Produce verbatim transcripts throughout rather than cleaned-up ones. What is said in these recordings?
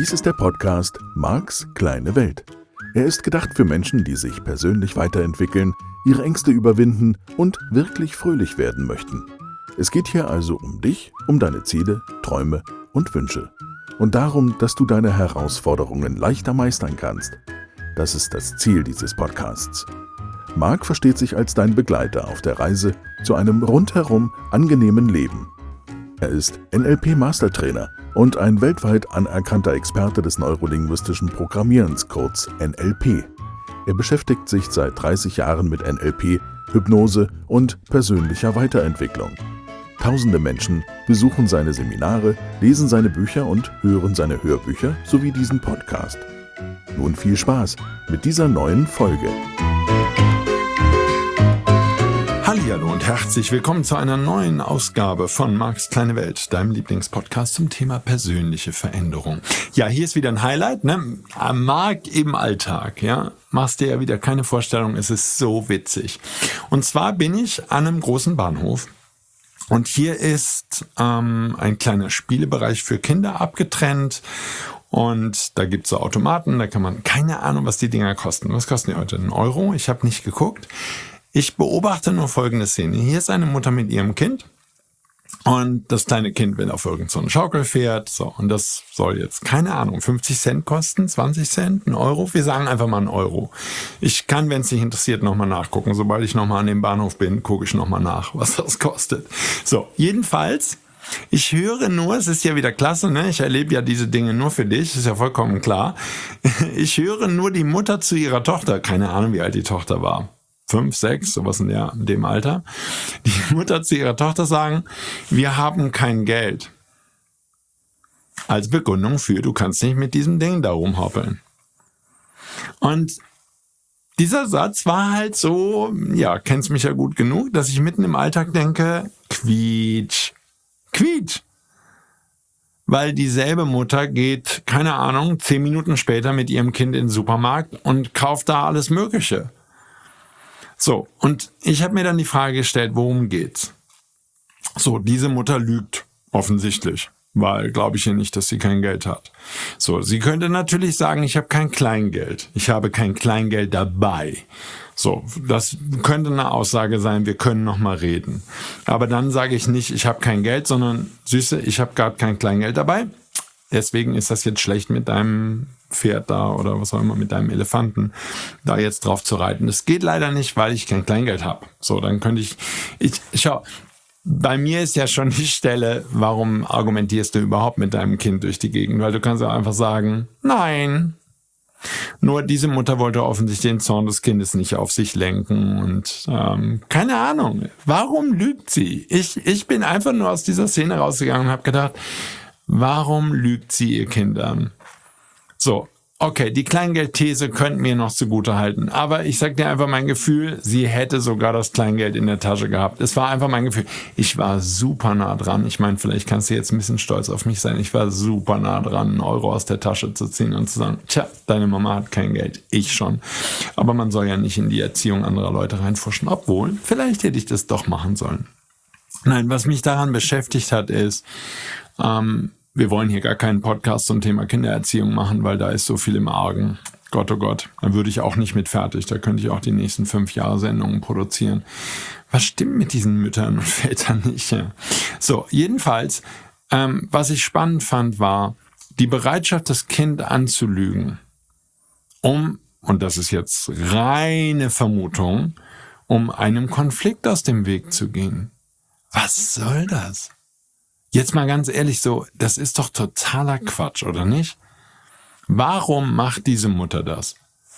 Dies ist der Podcast Marks kleine Welt. Er ist gedacht für Menschen, die sich persönlich weiterentwickeln, ihre Ängste überwinden und wirklich fröhlich werden möchten. Es geht hier also um dich, um deine Ziele, Träume und Wünsche. Und darum, dass du deine Herausforderungen leichter meistern kannst. Das ist das Ziel dieses Podcasts. Mark versteht sich als dein Begleiter auf der Reise zu einem rundherum angenehmen Leben. Er ist N L P-Mastertrainer und ein weltweit anerkannter Experte des neurolinguistischen Programmierens, kurz N L P. Er beschäftigt sich seit dreißig Jahren mit N L P, Hypnose und persönlicher Weiterentwicklung. Tausende Menschen besuchen seine Seminare, lesen seine Bücher und hören seine Hörbücher sowie diesen Podcast. Nun viel Spaß mit dieser neuen Folge. Hallihallo und herzlich willkommen zu einer neuen Ausgabe von Marks kleine Welt, deinem Lieblingspodcast zum Thema persönliche Veränderung. Ja, hier ist wieder ein Highlight, ne? Mark im Alltag, ja. Machst dir ja wieder keine Vorstellung, es ist so witzig. Und zwar bin ich an einem großen Bahnhof. Und hier ist ähm, ein kleiner Spielebereich für Kinder abgetrennt. Und da gibt es so Automaten, da kann man, keine Ahnung, was die Dinger kosten. Was kosten die heute? Ein Euro? Ich habe nicht geguckt. Ich beobachte nur folgende Szene. Hier ist eine Mutter mit ihrem Kind. Und das kleine Kind will auf irgend so ein Schaukelpferd. So, und das soll jetzt, keine Ahnung, fünfzig Cent kosten, zwanzig Cent, ein Euro. Wir sagen einfach mal einen Euro. Ich kann, wenn es dich interessiert, nochmal nachgucken. Sobald ich nochmal an dem Bahnhof bin, gucke ich nochmal nach, was das kostet. So, jedenfalls, ich höre nur, es ist ja wieder klasse, ne? Ich erlebe ja diese Dinge nur für dich, ist ja vollkommen klar. Ich höre nur die Mutter zu ihrer Tochter, keine Ahnung, wie alt die Tochter war. Fünf, sechs, sowas in, der, in dem Alter, die Mutter zu ihrer Tochter sagen, wir haben kein Geld. Als Begründung für, du kannst nicht mit diesem Ding da rumhoppeln. Und dieser Satz war halt so, ja, kennst mich ja gut genug, dass ich mitten im Alltag denke, quietsch, quietsch. Weil dieselbe Mutter geht, keine Ahnung, zehn Minuten später mit ihrem Kind in den Supermarkt und kauft da alles Mögliche. So, und ich habe mir dann die Frage gestellt, worum geht's? So, diese Mutter lügt offensichtlich, weil glaube ich ja nicht, dass sie kein Geld hat. So, sie könnte natürlich sagen, ich habe kein Kleingeld. Ich habe kein Kleingeld dabei. So, das könnte eine Aussage sein, wir können noch mal reden. Aber dann sage ich nicht, ich habe kein Geld, sondern, Süße, ich habe gerade kein Kleingeld dabei. Deswegen ist das jetzt schlecht mit deinem Pferd da oder was auch immer, mit deinem Elefanten da jetzt drauf zu reiten. Das geht leider nicht, weil ich kein Kleingeld habe. So, dann könnte ich, ich, schau, bei mir ist ja schon die Stelle, warum argumentierst du überhaupt mit deinem Kind durch die Gegend? Weil du kannst ja einfach sagen, nein. Nur diese Mutter wollte offensichtlich den Zorn des Kindes nicht auf sich lenken und ähm, keine Ahnung. Warum lügt sie? Ich, ich bin einfach nur aus dieser Szene rausgegangen und habe gedacht, warum lügt sie ihr Kind an? So, okay, die Kleingeldthese könnten mir noch zugute halten, aber ich sag dir einfach mein Gefühl, sie hätte sogar das Kleingeld in der Tasche gehabt. Es war einfach mein Gefühl. Ich war super nah dran. Ich meine, vielleicht kannst du jetzt ein bisschen stolz auf mich sein. Ich war super nah dran, einen Euro aus der Tasche zu ziehen und zu sagen, tja, deine Mama hat kein Geld, ich schon. Aber man soll ja nicht in die Erziehung anderer Leute reinfuschen, obwohl, vielleicht hätte ich das doch machen sollen. Nein, was mich daran beschäftigt hat, ist, ähm, wir wollen hier gar keinen Podcast zum Thema Kindererziehung machen, weil da ist so viel im Argen. Gott, oh Gott, da würde ich auch nicht mit fertig. Da könnte ich auch die nächsten fünf Jahre Sendungen produzieren. Was stimmt mit diesen Müttern und Vätern nicht? Ja. So, jedenfalls, ähm, was ich spannend fand, war die Bereitschaft, das Kind anzulügen, um, und das ist jetzt reine Vermutung, um einem Konflikt aus dem Weg zu gehen. Was soll das? Jetzt mal ganz ehrlich so, das ist doch totaler Quatsch, oder nicht? Warum macht diese Mutter das?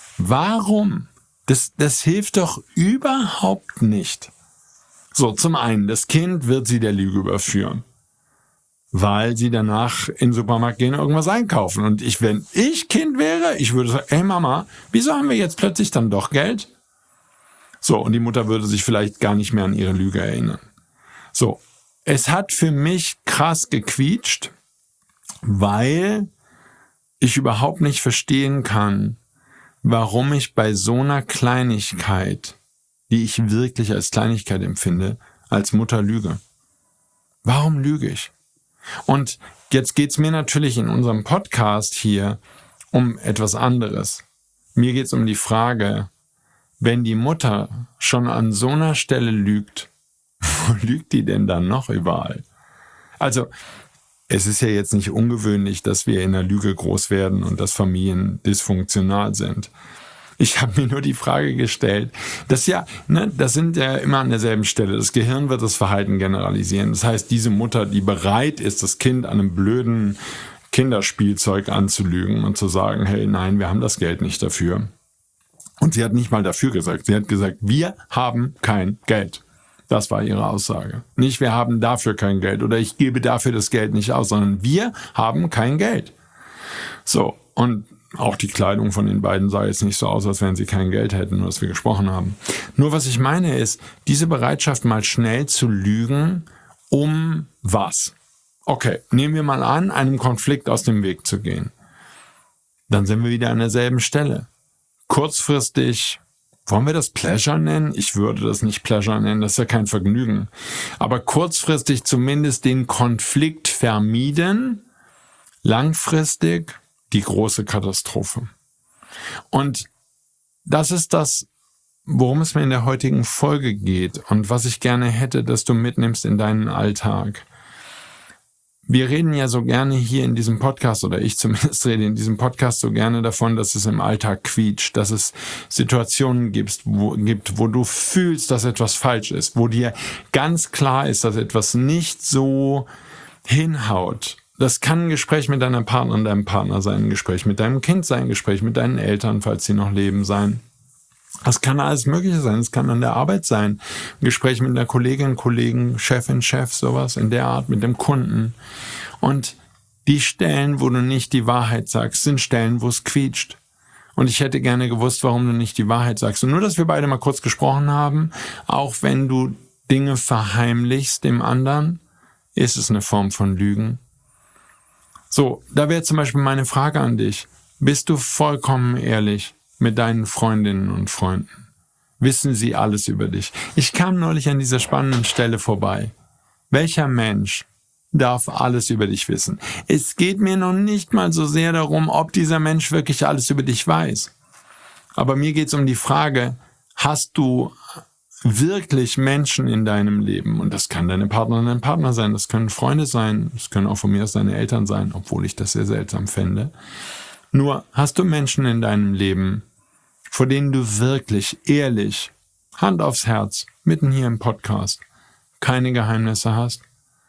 Warum? Das, das hilft doch überhaupt nicht. So, zum einen, das Kind wird sie der Lüge überführen, weil sie danach in den Supermarkt gehen und irgendwas einkaufen. Und ich, wenn ich Kind wäre, ich würde sagen, ey Mama, wieso haben wir jetzt plötzlich dann doch Geld? So, und die Mutter würde sich vielleicht gar nicht mehr an ihre Lüge erinnern. So. Es hat für mich krass gequietscht, weil ich überhaupt nicht verstehen kann, warum ich bei so einer Kleinigkeit, die ich wirklich als Kleinigkeit empfinde, als Mutter lüge. Warum lüge ich? Und jetzt geht's mir natürlich in unserem Podcast hier um etwas anderes. Mir geht's um die Frage, wenn die Mutter schon an so einer Stelle lügt, wo lügt die denn dann noch überall? Also, es ist ja jetzt nicht ungewöhnlich, dass wir in der Lüge groß werden und dass Familien dysfunktional sind. Ich habe mir nur die Frage gestellt, dass ja, ne, das sind ja immer an derselben Stelle. Das Gehirn wird das Verhalten generalisieren. Das heißt, diese Mutter, die bereit ist, das Kind an einem blöden Kinderspielzeug anzulügen und zu sagen, hey, nein, wir haben das Geld nicht dafür. Und sie hat nicht mal dafür gesagt. Sie hat gesagt, wir haben kein Geld. Das war ihre Aussage. Nicht, wir haben dafür kein Geld oder ich gebe dafür das Geld nicht aus, sondern wir haben kein Geld. So, und auch die Kleidung von den beiden sah jetzt nicht so aus, als wenn sie kein Geld hätten, nur dass wir gesprochen haben. Nur was ich meine ist, diese Bereitschaft mal schnell zu lügen, um was? Okay, nehmen wir mal an, einem Konflikt aus dem Weg zu gehen. Dann sind wir wieder an derselben Stelle. Kurzfristig, wollen wir das Pleasure nennen? Ich würde das nicht Pleasure nennen, das ist ja kein Vergnügen. Aber kurzfristig zumindest den Konflikt vermieden, langfristig die große Katastrophe. Und das ist das, worum es mir in der heutigen Folge geht und was ich gerne hätte, dass du mitnimmst in deinen Alltag. Wir reden ja so gerne hier in diesem Podcast, oder ich zumindest rede in diesem Podcast so gerne davon, dass es im Alltag quietscht, dass es Situationen gibt, wo, gibt, wo du fühlst, dass etwas falsch ist, wo dir ganz klar ist, dass etwas nicht so hinhaut. Das kann ein Gespräch mit deiner Partnerin, deinem Partner sein, ein Gespräch mit deinem Kind sein, ein Gespräch mit deinen Eltern, falls sie noch leben, sein. Das kann alles Mögliche sein. Es kann an der Arbeit sein. Ein Gespräch mit einer Kollegin, Kollegen, Chefin, Chef, sowas in der Art, mit dem Kunden. Und die Stellen, wo du nicht die Wahrheit sagst, sind Stellen, wo es quietscht. Und ich hätte gerne gewusst, warum du nicht die Wahrheit sagst. Und nur, dass wir beide mal kurz gesprochen haben, auch wenn du Dinge verheimlichst dem anderen, ist es eine Form von Lügen. So, da wäre zum Beispiel meine Frage an dich. Bist du vollkommen ehrlich mit deinen Freundinnen und Freunden? Wissen sie alles über dich? Ich kam neulich an dieser spannenden Stelle vorbei. Welcher Mensch darf alles über dich wissen? Es geht mir noch nicht mal so sehr darum, ob dieser Mensch wirklich alles über dich weiß. Aber mir geht es um die Frage, hast du wirklich Menschen in deinem Leben, und das kann deine Partnerin, dein Partner sein, das können Freunde sein, das können auch von mir aus deine Eltern sein, obwohl ich das sehr seltsam fände. Nur hast du Menschen in deinem Leben, vor denen du wirklich ehrlich, Hand aufs Herz, mitten hier im Podcast, keine Geheimnisse hast?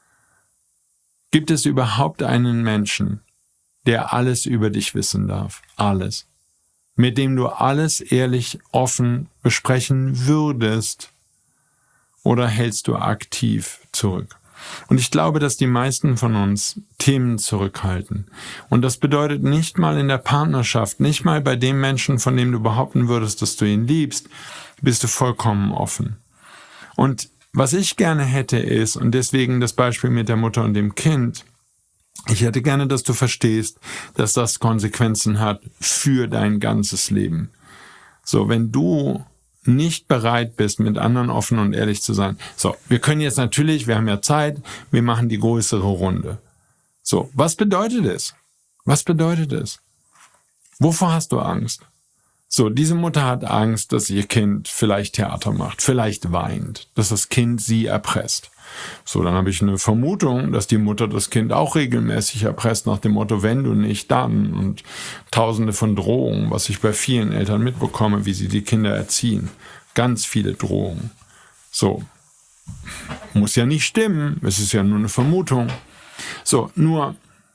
Gibt es überhaupt einen Menschen, der alles über dich wissen darf? Alles. Mit dem du alles ehrlich, offen besprechen würdest? Oder hältst du aktiv zurück? Und ich glaube, dass die meisten von uns Themen zurückhalten. Und das bedeutet nicht mal in der Partnerschaft, nicht mal bei dem Menschen, von dem du behaupten würdest, dass du ihn liebst, bist du vollkommen offen. Und was ich gerne hätte ist, und deswegen das Beispiel mit der Mutter und dem Kind, ich hätte gerne, dass du verstehst, dass das Konsequenzen hat für dein ganzes Leben. So, wenn du nicht bereit bist, mit anderen offen und ehrlich zu sein. So, wir können jetzt natürlich, wir haben ja Zeit, wir machen die größere Runde. So, was bedeutet es? Was bedeutet es? Wovor hast du Angst? So, diese Mutter hat Angst, dass ihr Kind vielleicht Theater macht, vielleicht weint, dass das Kind sie erpresst. So, dann habe ich eine Vermutung, dass die Mutter das Kind auch regelmäßig erpresst, nach dem Motto, wenn du nicht, dann. Und tausende von Drohungen, was ich bei vielen Eltern mitbekomme, wie sie die Kinder erziehen. Ganz viele Drohungen. So, muss ja nicht stimmen, es ist ja nur eine Vermutung. So, nur,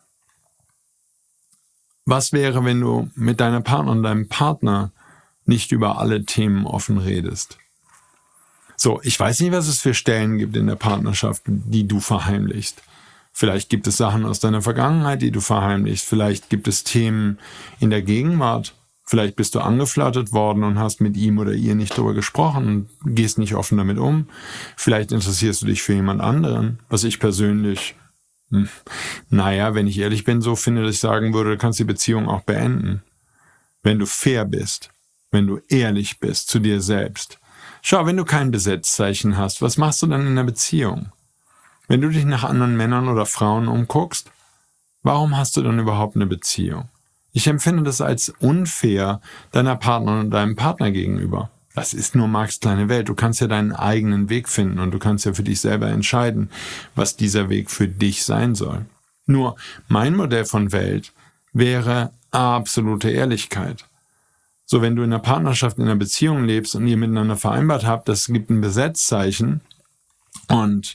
was wäre, wenn du mit deiner Partnerin und deinem Partner nicht über alle Themen offen redest? So, ich weiß nicht, was es für Stellen gibt in der Partnerschaft, die du verheimlichst. Vielleicht gibt es Sachen aus deiner Vergangenheit, die du verheimlichst. Vielleicht gibt es Themen in der Gegenwart. Vielleicht bist du angeflirtet worden und hast mit ihm oder ihr nicht darüber gesprochen und gehst nicht offen damit um. Vielleicht interessierst du dich für jemand anderen, was ich persönlich, hm, naja, wenn ich ehrlich bin, so finde, dass ich sagen würde, du kannst die Beziehung auch beenden. Wenn du fair bist, wenn du ehrlich bist zu dir selbst. Schau, wenn du kein Besetzzeichen hast, was machst du dann in einer Beziehung? Wenn du dich nach anderen Männern oder Frauen umguckst, warum hast du dann überhaupt eine Beziehung? Ich empfinde das als unfair deiner Partnerin und deinem Partner gegenüber. Das ist nur Marks kleine Welt. Du kannst ja deinen eigenen Weg finden und du kannst ja für dich selber entscheiden, was dieser Weg für dich sein soll. Nur mein Modell von Welt wäre absolute Ehrlichkeit. So, wenn du in einer Partnerschaft, in einer Beziehung lebst und ihr miteinander vereinbart habt, das gibt ein Besetzzeichen und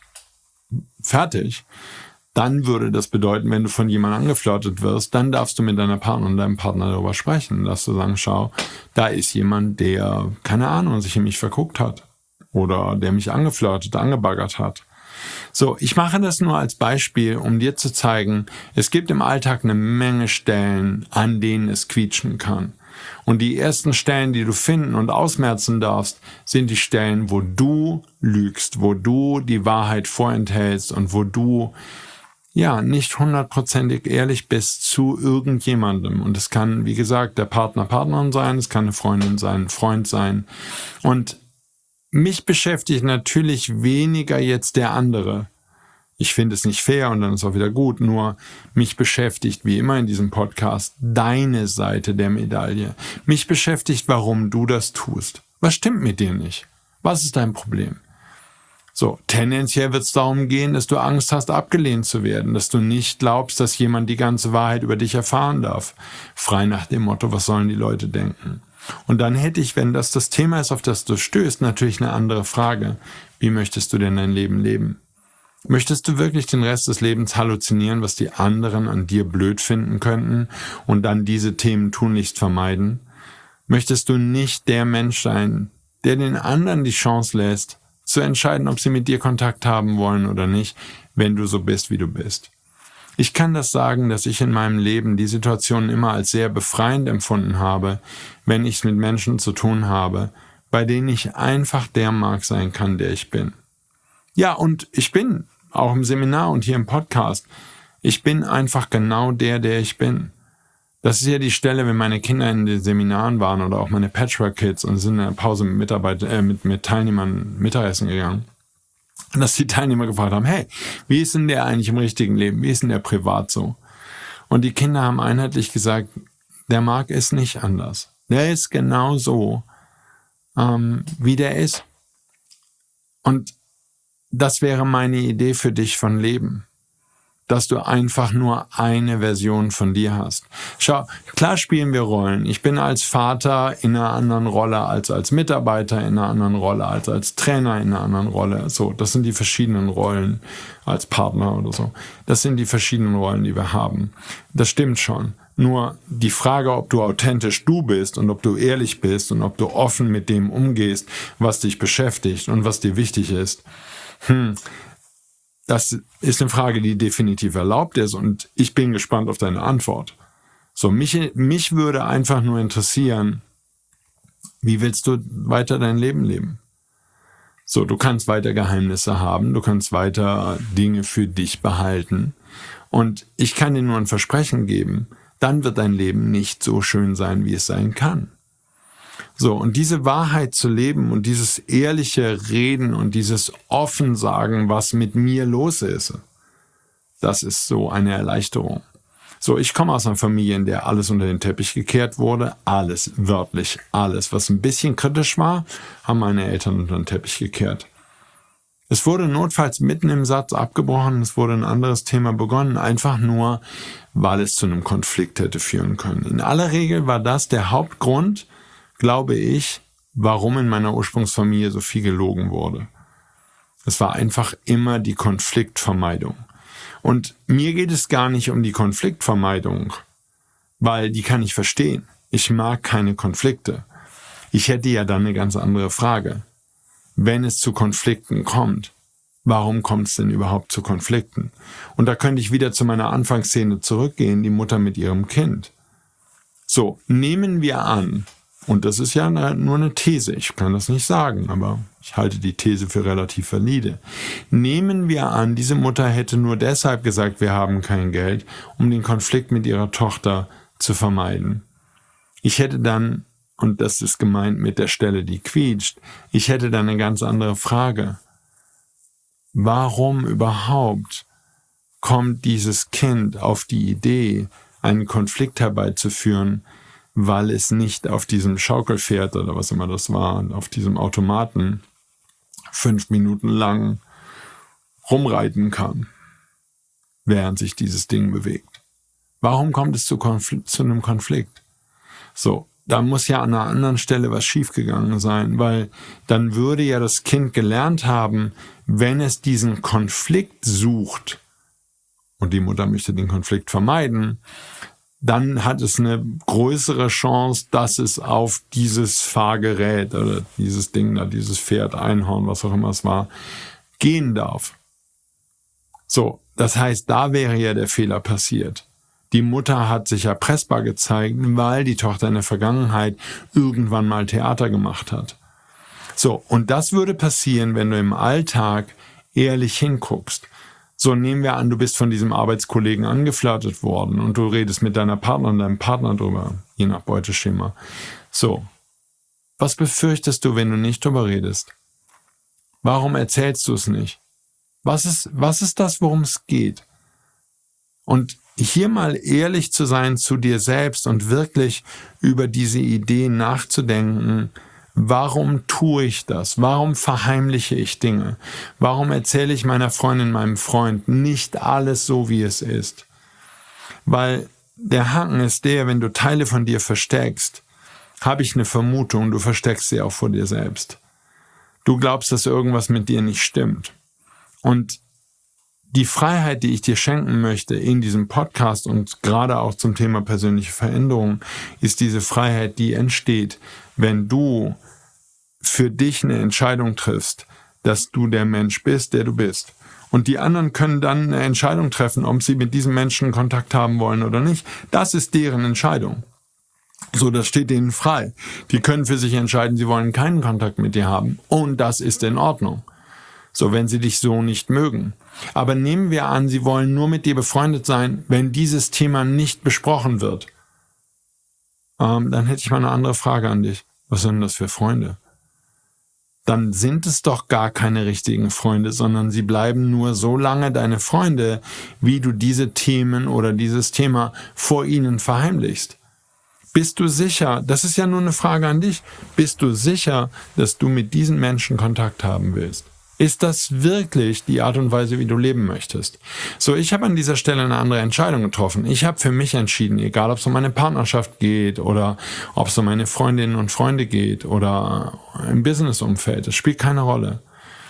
fertig, dann würde das bedeuten, wenn du von jemandem angeflirtet wirst, dann darfst du mit deiner Partnerin und deinem Partner darüber sprechen. Darfst du sagen, schau, da ist jemand, der, keine Ahnung, sich in mich verguckt hat oder der mich angeflirtet, angebaggert hat. So, ich mache das nur als Beispiel, um dir zu zeigen, es gibt im Alltag eine Menge Stellen, an denen es quietschen kann. Und die ersten Stellen, die du finden und ausmerzen darfst, sind die Stellen, wo du lügst, wo du die Wahrheit vorenthältst und wo du ja nicht hundertprozentig ehrlich bist zu irgendjemandem. Und es kann, wie gesagt, der Partner, Partnerin sein, es kann eine Freundin sein, ein Freund sein. Und mich beschäftigt natürlich weniger jetzt der andere. Ich finde es nicht fair und dann ist auch wieder gut, nur mich beschäftigt, wie immer in diesem Podcast, deine Seite der Medaille. Mich beschäftigt, warum du das tust. Was stimmt mit dir nicht? Was ist dein Problem? So, tendenziell wird es darum gehen, dass du Angst hast, abgelehnt zu werden, dass du nicht glaubst, dass jemand die ganze Wahrheit über dich erfahren darf. Frei nach dem Motto, was sollen die Leute denken? Und dann hätte ich, wenn das das Thema ist, auf das du stößt, natürlich eine andere Frage. Wie möchtest du denn dein Leben leben? Möchtest du wirklich den Rest des Lebens halluzinieren, was die anderen an dir blöd finden könnten und dann diese Themen tunlichst vermeiden? Möchtest du nicht der Mensch sein, der den anderen die Chance lässt, zu entscheiden, ob sie mit dir Kontakt haben wollen oder nicht, wenn du so bist, wie du bist? Ich kann das sagen, dass ich in meinem Leben die Situation immer als sehr befreiend empfunden habe, wenn ich es mit Menschen zu tun habe, bei denen ich einfach der Mark sein kann, der ich bin. Ja, und ich bin auch im Seminar und hier im Podcast, ich bin einfach genau der, der ich bin. Das ist ja die Stelle, wenn meine Kinder in den Seminaren waren oder auch meine Patchwork-Kids und sind in der Pause mit Mitarbeiter, äh, mit, mit Teilnehmern Mittagessen gegangen. Und dass die Teilnehmer gefragt haben, hey, wie ist denn der eigentlich im richtigen Leben? Wie ist denn der privat so? Und die Kinder haben einheitlich gesagt, der Mark ist nicht anders. Der ist genau so, ähm, wie der ist. Und das wäre meine Idee für dich von Leben. Dass du einfach nur eine Version von dir hast. Schau, klar spielen wir Rollen. Ich bin als Vater in einer anderen Rolle als als Mitarbeiter, in einer anderen Rolle als als Trainer, in einer anderen Rolle. So, das sind die verschiedenen Rollen als Partner oder so. Das sind die verschiedenen Rollen, die wir haben. Das stimmt schon. Nur die Frage, ob du authentisch du bist und ob du ehrlich bist und ob du offen mit dem umgehst, was dich beschäftigt und was dir wichtig ist, hm, das ist eine Frage, die definitiv erlaubt ist und ich bin gespannt auf deine Antwort. So, mich, mich würde einfach nur interessieren, wie willst du weiter dein Leben leben? So, du kannst weiter Geheimnisse haben, du kannst weiter Dinge für dich behalten und ich kann dir nur ein Versprechen geben, dann wird dein Leben nicht so schön sein, wie es sein kann. So, und diese Wahrheit zu leben und dieses ehrliche Reden und dieses offen sagen, was mit mir los ist, das ist so eine Erleichterung. So, ich komme aus einer Familie, in der alles unter den Teppich gekehrt wurde. Alles, wörtlich alles. Was ein bisschen kritisch war, haben meine Eltern unter den Teppich gekehrt. Es wurde notfalls mitten im Satz abgebrochen, es wurde ein anderes Thema begonnen, einfach nur, weil es zu einem Konflikt hätte führen können. In aller Regel war das der Hauptgrund, glaube ich, warum in meiner Ursprungsfamilie so viel gelogen wurde. Es war einfach immer die Konfliktvermeidung. Und mir geht es gar nicht um die Konfliktvermeidung, weil die kann ich verstehen. Ich mag keine Konflikte. Ich hätte ja dann eine ganz andere Frage. Wenn es zu Konflikten kommt, warum kommt es denn überhaupt zu Konflikten? Und da könnte ich wieder zu meiner Anfangsszene zurückgehen, die Mutter mit ihrem Kind. So, nehmen wir an, und das ist ja eine, nur eine These, ich kann das nicht sagen, aber ich halte die These für relativ valide. Nehmen wir an, diese Mutter hätte nur deshalb gesagt, wir haben kein Geld, um den Konflikt mit ihrer Tochter zu vermeiden. Ich hätte dann, und das ist gemeint mit der Stelle, die quietscht, ich hätte dann eine ganz andere Frage. warum überhaupt kommt dieses Kind auf die Idee, einen Konflikt herbeizuführen, weil es nicht auf diesem Schaukelpferd oder was immer das war, auf diesem Automaten fünf Minuten lang rumreiten kann, während sich dieses Ding bewegt. Warum kommt es zu, Konfl- zu einem Konflikt? So, da muss ja an einer anderen Stelle was schiefgegangen sein, weil dann würde ja das Kind gelernt haben, wenn es diesen Konflikt sucht und die Mutter möchte den Konflikt vermeiden, dann hat es eine größere Chance, dass es auf dieses Fahrgerät oder dieses Ding da, dieses Pferd, Einhorn, was auch immer es war, gehen darf. So, das heißt, da wäre ja der Fehler passiert. Die Mutter hat sich erpressbar gezeigt, weil die Tochter in der Vergangenheit irgendwann mal Theater gemacht hat. So, und das würde passieren, wenn du im Alltag ehrlich hinguckst. So, nehmen wir an, du bist von diesem Arbeitskollegen angeflirtet worden und du redest mit deiner Partnerin, deinem Partner drüber, je nach Beuteschema. So, was befürchtest du, wenn du nicht drüber redest? Warum erzählst du es nicht? Was ist, was ist das, worum es geht? Und hier mal ehrlich zu sein zu dir selbst und wirklich über diese Idee nachzudenken, warum tue ich das? Warum verheimliche ich Dinge? Warum erzähle ich meiner Freundin, meinem Freund nicht alles so, wie es ist? Weil der Haken ist der, wenn du Teile von dir versteckst, habe ich eine Vermutung, du versteckst sie auch vor dir selbst. Du glaubst, dass irgendwas mit dir nicht stimmt. Und die Freiheit, die ich dir schenken möchte in diesem Podcast und gerade auch zum Thema persönliche Veränderung, ist diese Freiheit, die entsteht, wenn du für dich eine Entscheidung triffst, dass du der Mensch bist, der du bist. Und die anderen können dann eine Entscheidung treffen, ob sie mit diesem Menschen Kontakt haben wollen oder nicht. Das ist deren Entscheidung. So, das steht denen frei. Die können für sich entscheiden, sie wollen keinen Kontakt mit dir haben. Und das ist in Ordnung. So, wenn sie dich so nicht mögen. Aber nehmen wir an, sie wollen nur mit dir befreundet sein, wenn dieses Thema nicht besprochen wird. Ähm, dann hätte ich mal eine andere Frage an dich. Was sind das für Freunde? Dann sind es doch gar keine richtigen Freunde, sondern sie bleiben nur so lange deine Freunde, wie du diese Themen oder dieses Thema vor ihnen verheimlichst. Bist du sicher, das ist ja nur eine Frage an dich, bist du sicher, dass du mit diesen Menschen Kontakt haben willst? Ist das wirklich die Art und Weise, wie du leben möchtest? So, ich habe an dieser Stelle eine andere Entscheidung getroffen. Ich habe für mich entschieden, egal ob es um meine Partnerschaft geht oder ob es um meine Freundinnen und Freunde geht oder im Businessumfeld, es spielt keine Rolle.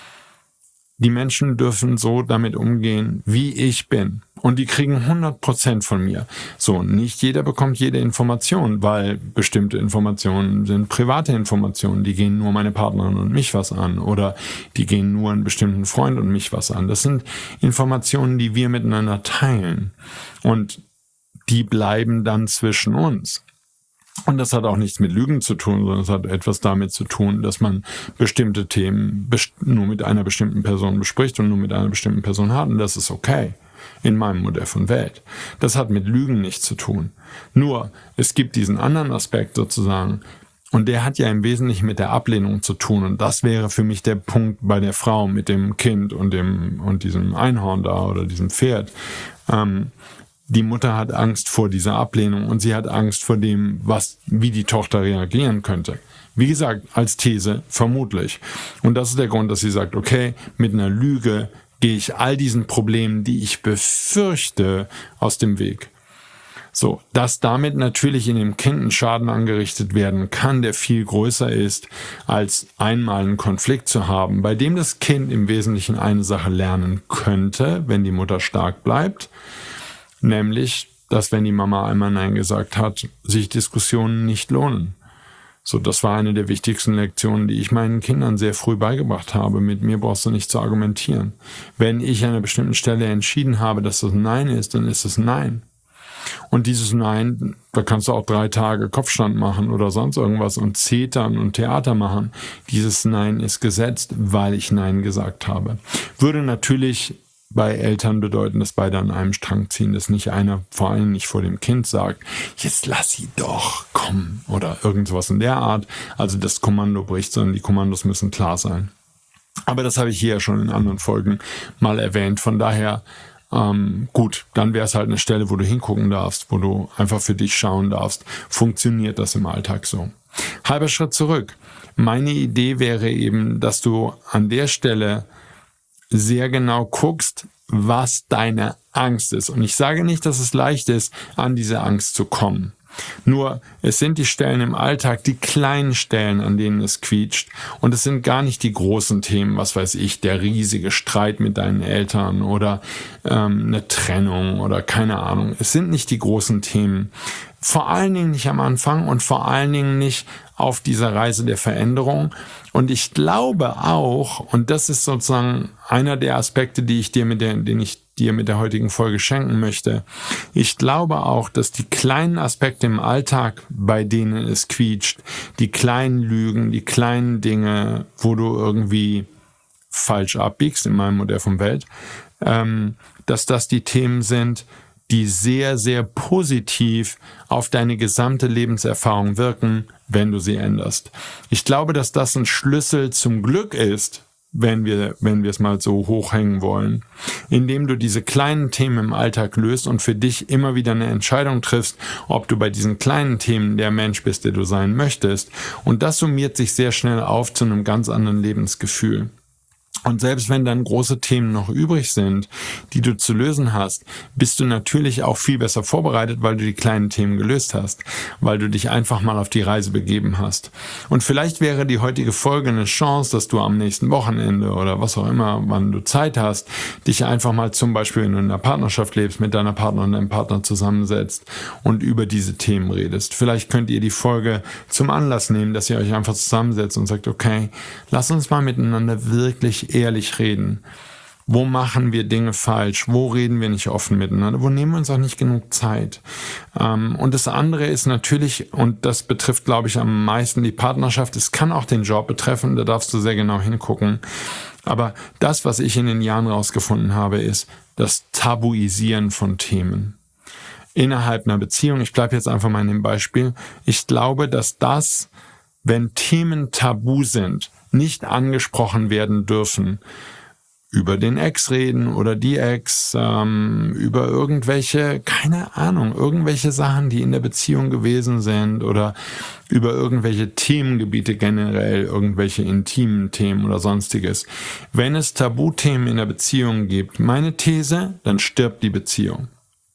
Die Menschen dürfen so damit umgehen, wie ich bin. Und die kriegen hundert Prozent von mir. So, nicht jeder bekommt jede Information, weil bestimmte Informationen sind private Informationen. Die gehen nur meine Partnerin und mich was an. Oder die gehen nur einen bestimmten Freund und mich was an. Das sind Informationen, die wir miteinander teilen. Und die bleiben dann zwischen uns. Und das hat auch nichts mit Lügen zu tun, sondern es hat etwas damit zu tun, dass man bestimmte Themen best- nur mit einer bestimmten Person bespricht und nur mit einer bestimmten Person hat. Und das ist okay in meinem Modell von Welt. Das hat mit Lügen nichts zu tun. Nur, es gibt diesen anderen Aspekt sozusagen, und der hat ja im Wesentlichen mit der Ablehnung zu tun. Und das wäre für mich der Punkt bei der Frau mit dem Kind und dem und diesem Einhorn da oder diesem Pferd. Ähm, Die Mutter hat Angst vor dieser Ablehnung und sie hat Angst vor dem, was, wie die Tochter reagieren könnte. Wie gesagt, als These vermutlich. Und das ist der Grund, dass sie sagt, okay, mit einer Lüge gehe ich all diesen Problemen, die ich befürchte, aus dem Weg. So, dass damit natürlich in dem Kind ein Schaden angerichtet werden kann, der viel größer ist, als einmal einen Konflikt zu haben, bei dem das Kind im Wesentlichen eine Sache lernen könnte, wenn die Mutter stark bleibt. Nämlich, dass wenn die Mama einmal Nein gesagt hat, sich Diskussionen nicht lohnen. So, das war eine der wichtigsten Lektionen, die ich meinen Kindern sehr früh beigebracht habe. Mit mir brauchst du nicht zu argumentieren. Wenn ich an einer bestimmten Stelle entschieden habe, dass das Nein ist, dann ist es Nein. Und dieses Nein, da kannst du auch drei Tage Kopfstand machen oder sonst irgendwas und zetern und Theater machen. Dieses Nein ist gesetzt, weil ich Nein gesagt habe. Würde natürlich bei Eltern bedeuten, dass beide an einem Strang ziehen, dass nicht einer, vor allem nicht vor dem Kind, sagt, jetzt lass sie doch, komm, oder irgendwas in der Art. Also das Kommando bricht, sondern die Kommandos müssen klar sein. Aber das habe ich hier ja schon in anderen Folgen mal erwähnt. Von daher, ähm, gut, dann wäre es halt eine Stelle, wo du hingucken darfst, wo du einfach für dich schauen darfst, funktioniert das im Alltag so. Halber Schritt zurück. Meine Idee wäre eben, dass du an der Stelle sehr genau guckst, was deine Angst ist. Und ich sage nicht, dass es leicht ist, an diese Angst zu kommen. Nur, es sind die Stellen im Alltag, die kleinen Stellen, an denen es quietscht. Und es sind gar nicht die großen Themen, was weiß ich, der riesige Streit mit deinen Eltern oder ähm, eine Trennung oder keine Ahnung. Es sind nicht die großen Themen. Vor allen Dingen nicht am Anfang und vor allen Dingen nicht auf dieser Reise der Veränderung. Und ich glaube auch, und das ist sozusagen einer der Aspekte, die ich dir mit der, den ich dir mit der heutigen Folge schenken möchte. Ich glaube auch, dass die kleinen Aspekte im Alltag, bei denen es quietscht, die kleinen Lügen, die kleinen Dinge, wo du irgendwie falsch abbiegst in meinem Modell von Welt, ähm, dass das die Themen sind, die sehr, sehr positiv auf deine gesamte Lebenserfahrung wirken, wenn du sie änderst. Ich glaube, dass das ein Schlüssel zum Glück ist, wenn wir, wenn wir es mal so hochhängen wollen, indem du diese kleinen Themen im Alltag löst und für dich immer wieder eine Entscheidung triffst, ob du bei diesen kleinen Themen der Mensch bist, der du sein möchtest. Und das summiert sich sehr schnell auf zu einem ganz anderen Lebensgefühl. Und selbst wenn dann große Themen noch übrig sind, die du zu lösen hast, bist du natürlich auch viel besser vorbereitet, weil du die kleinen Themen gelöst hast, weil du dich einfach mal auf die Reise begeben hast. Und vielleicht wäre die heutige Folge eine Chance, dass du am nächsten Wochenende oder was auch immer, wann du Zeit hast, dich einfach mal zum Beispiel, wenn du in einer Partnerschaft lebst, mit deiner Partnerin und deinem Partner zusammensetzt und über diese Themen redest. Vielleicht könnt ihr die Folge zum Anlass nehmen, dass ihr euch einfach zusammensetzt und sagt, okay, lass uns mal miteinander wirklich ehrlich reden. Wo machen wir Dinge falsch? Wo reden wir nicht offen miteinander? Wo nehmen wir uns auch nicht genug Zeit? Ähm, und das andere ist natürlich, und das betrifft, glaube ich, am meisten die Partnerschaft, es kann auch den Job betreffen, da darfst du sehr genau hingucken. Aber das, was ich in den Jahren rausgefunden habe, ist das Tabuisieren von Themen. Innerhalb einer Beziehung, ich bleibe jetzt einfach mal in dem Beispiel, ich glaube, dass das, wenn Themen tabu sind, nicht angesprochen werden dürfen, über den Ex reden oder die Ex, ähm, über irgendwelche, keine Ahnung, irgendwelche Sachen, die in der Beziehung gewesen sind oder über irgendwelche Themengebiete generell, irgendwelche intimen Themen oder sonstiges. Wenn es Tabuthemen in der Beziehung gibt, meine These, dann stirbt die Beziehung.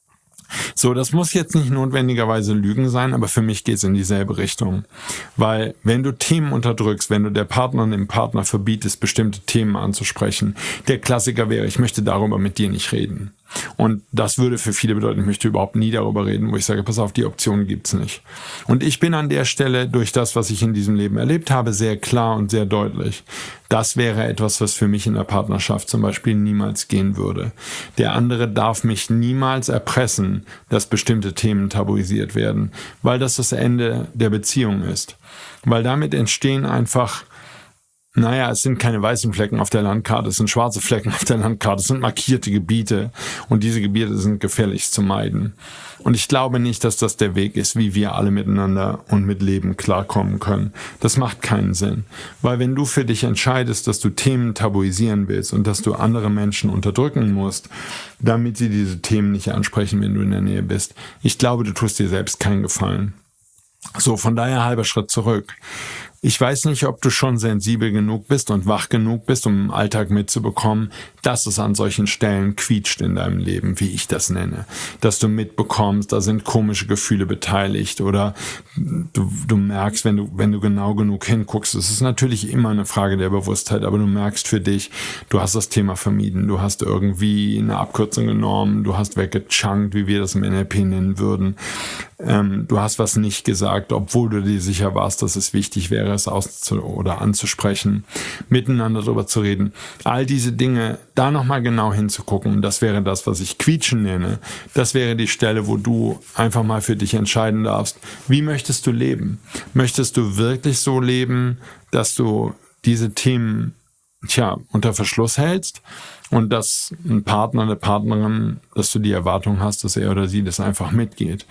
So, das muss jetzt nicht notwendigerweise Lügen sein, aber für mich geht es in dieselbe Richtung. Weil wenn du Themen unterdrückst, wenn du der Partnerin dem Partner verbietest, bestimmte Themen anzusprechen, der Klassiker wäre, ich möchte darüber mit dir nicht reden. Und das würde für viele bedeuten, ich möchte überhaupt nie darüber reden, wo ich sage, pass auf, die Option gibt's nicht. Und ich bin an der Stelle, durch das, was ich in diesem Leben erlebt habe, sehr klar und sehr deutlich. Das wäre etwas, was für mich in der Partnerschaft zum Beispiel niemals gehen würde. Der andere darf mich niemals erpressen, dass bestimmte Themen tabuisiert werden, weil das das Ende der Beziehung ist. Weil damit entstehen einfach, naja, es sind keine weißen Flecken auf der Landkarte, es sind schwarze Flecken auf der Landkarte, es sind markierte Gebiete und diese Gebiete sind gefährlich zu meiden. Und ich glaube nicht, dass das der Weg ist, wie wir alle miteinander und mit Leben klarkommen können. Das macht keinen Sinn. Weil wenn du für dich entscheidest, dass du Themen tabuisieren willst und dass du andere Menschen unterdrücken musst, damit sie diese Themen nicht ansprechen, wenn du in der Nähe bist, ich glaube, du tust dir selbst keinen Gefallen. So, von daher halber Schritt zurück. Ich weiß nicht, ob du schon sensibel genug bist und wach genug bist, um im Alltag mitzubekommen, dass es an solchen Stellen quietscht in deinem Leben, wie ich das nenne. Dass du mitbekommst, da sind komische Gefühle beteiligt oder du, du merkst, wenn du, wenn du genau genug hinguckst, es ist natürlich immer eine Frage der Bewusstheit, aber du merkst für dich, du hast das Thema vermieden, du hast irgendwie eine Abkürzung genommen, du hast weggechunkt, wie wir das im N L P nennen würden. Ähm, du hast was nicht gesagt, obwohl du dir sicher warst, dass es wichtig wäre, es auszu- oder anzusprechen, miteinander darüber zu reden. All diese Dinge, da nochmal genau hinzugucken, das wäre das, was ich quietschen nenne. Das wäre die Stelle, wo du einfach mal für dich entscheiden darfst, wie möchtest du leben? Möchtest du wirklich so leben, dass du diese Themen, tja, unter Verschluss hältst und dass ein Partner, eine Partnerin, dass du die Erwartung hast, dass er oder sie das einfach mitgeht?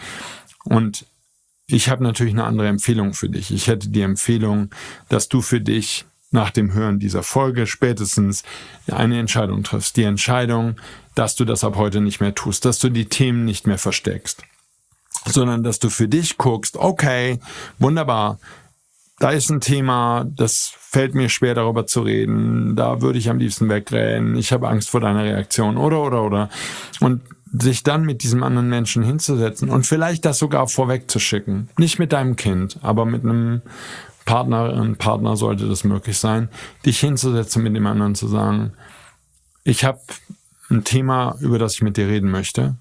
Und ich habe natürlich eine andere Empfehlung für dich. Ich hätte die Empfehlung, dass du für dich nach dem Hören dieser Folge spätestens eine Entscheidung triffst. Die Entscheidung, dass du das ab heute nicht mehr tust, dass du die Themen nicht mehr versteckst, sondern dass du für dich guckst, okay, wunderbar, da ist ein Thema, das fällt mir schwer, darüber zu reden, da würde ich am liebsten wegrennen, ich habe Angst vor deiner Reaktion oder, oder, oder. Und sich dann mit diesem anderen Menschen hinzusetzen und vielleicht das sogar vorweg zu schicken. Nicht mit deinem Kind, aber mit einem Partner, ein Partner sollte das möglich sein, dich hinzusetzen, mit dem anderen zu sagen, ich habe ein Thema, über das ich mit dir reden möchte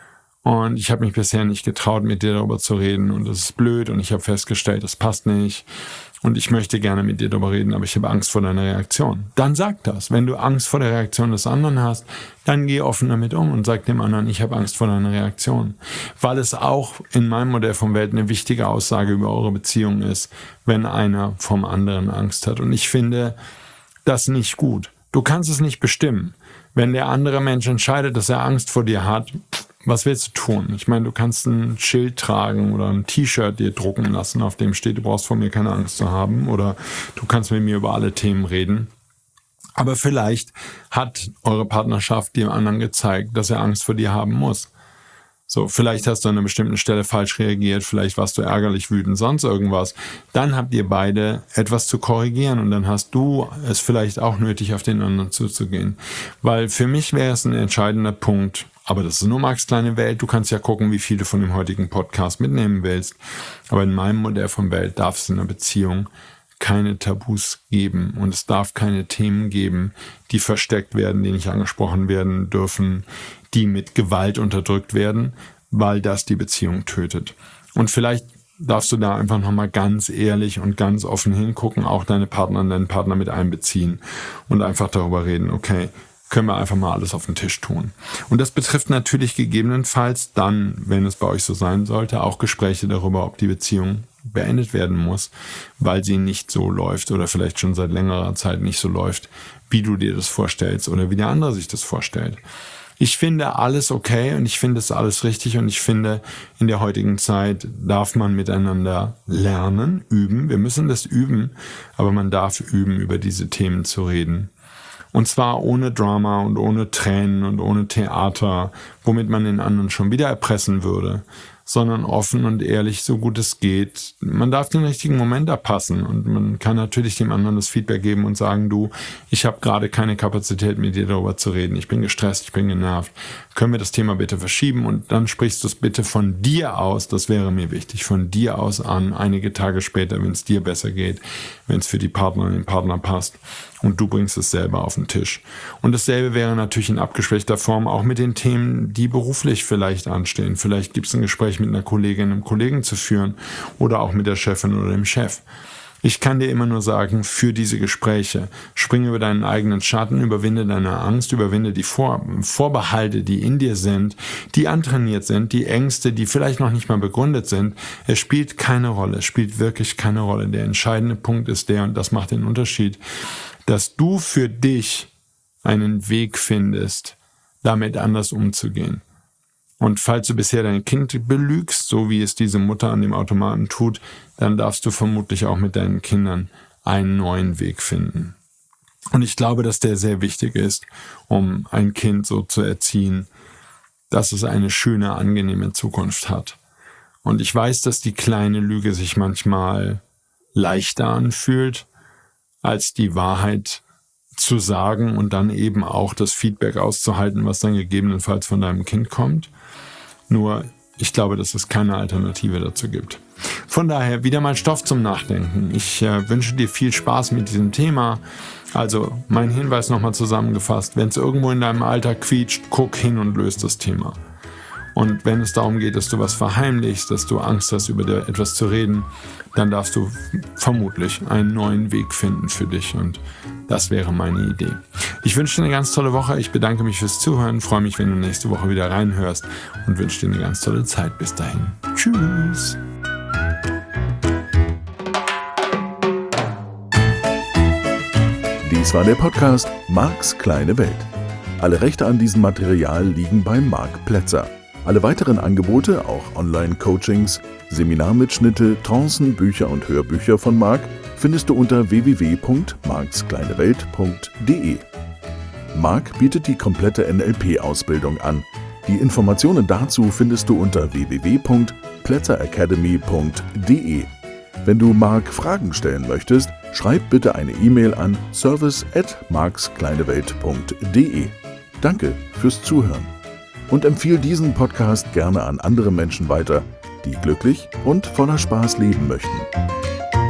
und ich habe mich bisher nicht getraut, mit dir darüber zu reden und das ist blöd und ich habe festgestellt, das passt nicht und ich möchte gerne mit dir darüber reden, aber ich habe Angst vor deiner Reaktion. Dann sag das. Wenn du Angst vor der Reaktion des anderen hast, dann geh offen damit um und sag dem anderen, ich habe Angst vor deiner Reaktion. Weil es auch in meinem Modell von Welt eine wichtige Aussage über eure Beziehung ist, wenn einer vom anderen Angst hat. Und ich finde das nicht gut. Du kannst es nicht bestimmen. Wenn der andere Mensch entscheidet, dass er Angst vor dir hat, was willst du tun? Ich meine, du kannst ein Schild tragen oder ein T-Shirt dir drucken lassen, auf dem steht, du brauchst vor mir keine Angst zu haben, oder du kannst mit mir über alle Themen reden. Aber vielleicht hat eure Partnerschaft dem anderen gezeigt, dass er Angst vor dir haben muss. So, vielleicht hast du an einer bestimmten Stelle falsch reagiert, vielleicht warst du ärgerlich, wütend, sonst irgendwas. Dann habt ihr beide etwas zu korrigieren und dann hast du es vielleicht auch nötig, auf den anderen zuzugehen. Weil für mich wäre es ein entscheidender Punkt, aber das ist nur Marks kleine Welt. Du kannst ja gucken, wie viel du von dem heutigen Podcast mitnehmen willst. Aber in meinem Modell von Welt darf es in einer Beziehung keine Tabus geben und es darf keine Themen geben, die versteckt werden, die nicht angesprochen werden dürfen, die mit Gewalt unterdrückt werden, weil das die Beziehung tötet. Und vielleicht darfst du da einfach nochmal ganz ehrlich und ganz offen hingucken, auch deine Partnerin, deinen Partner mit einbeziehen und einfach darüber reden, okay, können wir einfach mal alles auf den Tisch tun. Und das betrifft natürlich gegebenenfalls dann, wenn es bei euch so sein sollte, auch Gespräche darüber, ob die Beziehung beendet werden muss, weil sie nicht so läuft oder vielleicht schon seit längerer Zeit nicht so läuft, wie du dir das vorstellst oder wie der andere sich das vorstellt. Ich finde alles okay und ich finde es alles richtig und ich finde, in der heutigen Zeit darf man miteinander lernen, üben. Wir müssen das üben, aber man darf üben, über diese Themen zu reden. Und zwar ohne Drama und ohne Tränen und ohne Theater, womit man den anderen schon wieder erpressen würde, sondern offen und ehrlich, so gut es geht. Man darf den richtigen Moment erpassen und man kann natürlich dem anderen das Feedback geben und sagen, du, ich habe gerade keine Kapazität, mit dir darüber zu reden. Ich bin gestresst, ich bin genervt. Können wir das Thema bitte verschieben? Und dann sprichst du es bitte von dir aus, das wäre mir wichtig, von dir aus an, einige Tage später, wenn es dir besser geht, wenn es für die Partnerin, den Partner passt. Und du bringst es selber auf den Tisch. Und dasselbe wäre natürlich in abgeschwächter Form auch mit den Themen, die beruflich vielleicht anstehen. Vielleicht gibt es ein Gespräch mit einer Kollegin, einem Kollegen zu führen oder auch mit der Chefin oder dem Chef. Ich kann dir immer nur sagen, für diese Gespräche, spring über deinen eigenen Schatten, überwinde deine Angst, überwinde die Vor- Vorbehalte, die in dir sind, die antrainiert sind, die Ängste, die vielleicht noch nicht mal begründet sind. Es spielt keine Rolle, es spielt wirklich keine Rolle. Der entscheidende Punkt ist der, und das macht den Unterschied, dass du für dich einen Weg findest, damit anders umzugehen. Und falls du bisher dein Kind belügst, so wie es diese Mutter an dem Automaten tut, dann darfst du vermutlich auch mit deinen Kindern einen neuen Weg finden. Und ich glaube, dass der sehr wichtig ist, um ein Kind so zu erziehen, dass es eine schöne, angenehme Zukunft hat. Und ich weiß, dass die kleine Lüge sich manchmal leichter anfühlt, als die Wahrheit zu sagen und dann eben auch das Feedback auszuhalten, was dann gegebenenfalls von deinem Kind kommt. Nur, ich glaube, dass es keine Alternative dazu gibt. Von daher wieder mal Stoff zum Nachdenken. Ich äh, wünsche dir viel Spaß mit diesem Thema. Also mein Hinweis nochmal zusammengefasst, wenn es irgendwo in deinem Alltag quietscht, guck hin und löst das Thema. Und wenn es darum geht, dass du was verheimlichst, dass du Angst hast, über etwas zu reden, dann darfst du vermutlich einen neuen Weg finden für dich. Und das wäre meine Idee. Ich wünsche dir eine ganz tolle Woche. Ich bedanke mich fürs Zuhören, freue mich, wenn du nächste Woche wieder reinhörst und wünsche dir eine ganz tolle Zeit. Bis dahin. Tschüss. Dies war der Podcast Marks kleine Welt. Alle Rechte an diesem Material liegen bei Marc Plätzer. Alle weiteren Angebote, auch Online-Coachings, Seminarmitschnitte, Trancen, Bücher und Hörbücher von Marc, findest du unter w w w punkt marks kleine welt punkt de. Mark bietet die komplette N L P-Ausbildung an. Die Informationen dazu findest du unter w w w punkt plätzer-academy punkt de. Wenn du Mark Fragen stellen möchtest, schreib bitte eine E-Mail an service at markskleinewelt punkt de. Danke fürs Zuhören und empfiehl diesen Podcast gerne an andere Menschen weiter, die glücklich und voller Spaß leben möchten.